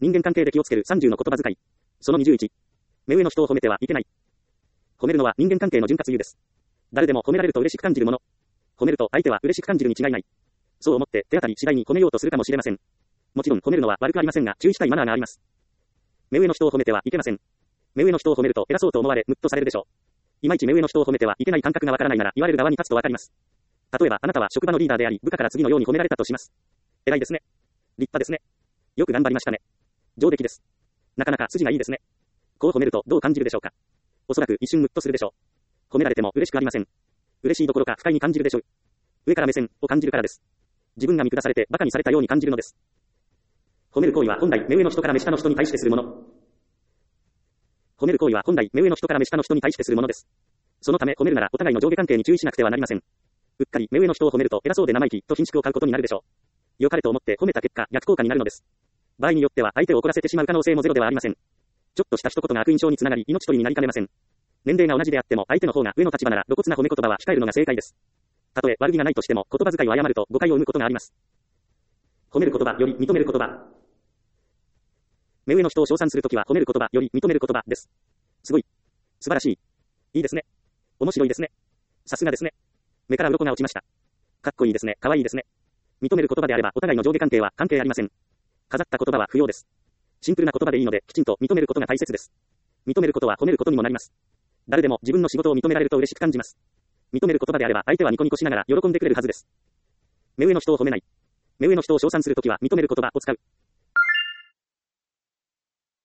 人間関係で気をつける30の言葉遣い。その21。目上の人を褒めてはいけない。褒めるのは人間関係の潤滑油です。誰でも褒められると嬉しく感じるもの。褒めると相手は嬉しく感じるに違いない。そう思って手当たり次第に褒めようとするかもしれません。もちろん褒めるのは悪くありませんが、注意したいマナーがあります。目上の人を褒めてはいけません。目上の人を褒めると偉そうと思われ、ムッとされるでしょう。いまいち目上の人を褒めてはいけない感覚がわからないなら、言われる側に立つとわかります。例えば、あなたは職場のリーダーであり、部下から次のように褒められたとします。偉いですね。立派ですね。よく頑張りましたね。上出来です。なかなか筋がいいですね。こう褒めるとどう感じるでしょうか。おそらく一瞬ムッとするでしょう。褒められても嬉しくありません。嬉しいどころか不快に感じるでしょう。上から目線を感じるからです。自分が見下されて馬鹿にされたように感じるのです。褒める行為は本来目上の人から目下の人に対してするもの。褒める行為は本来目上の人から目下の人に対してするものです。そのため褒めるならお互いの上下関係に注意しなくてはなりません。うっかり目上の人を褒めると偉そうで生意気と品縮を買うことになるでしょう。良かれと思って褒めた結果逆効果になるのです。場合によっては相手を怒らせてしまう可能性もゼロではありません。ちょっとした一言が悪印象につながり命取りになりかねません。年齢が同じであっても相手の方が上の立場なら露骨な褒め言葉は控えるのが正解です。たとえ悪気がないとしても言葉遣いを誤ると誤解を生むことがあります。褒める言葉より認める言葉。目上の人を称賛するときは褒める言葉より認める言葉です。すごい。素晴らしい。いいですね。面白いですね。さすがですね。目から鱗が落ちました。かっこいいですね。かわいいですね。認める言葉であればお互いの上下関係は関係ありません。飾った言葉は不要です。シンプルな言葉でいいのできちんと認めることが大切です。認めることは褒めることにもなります。誰でも自分の仕事を認められると嬉しく感じます。認める言葉であれば相手はニコニコしながら喜んでくれるはずです。目上の人を褒めない。目上の人を称賛するときは認める言葉を使う。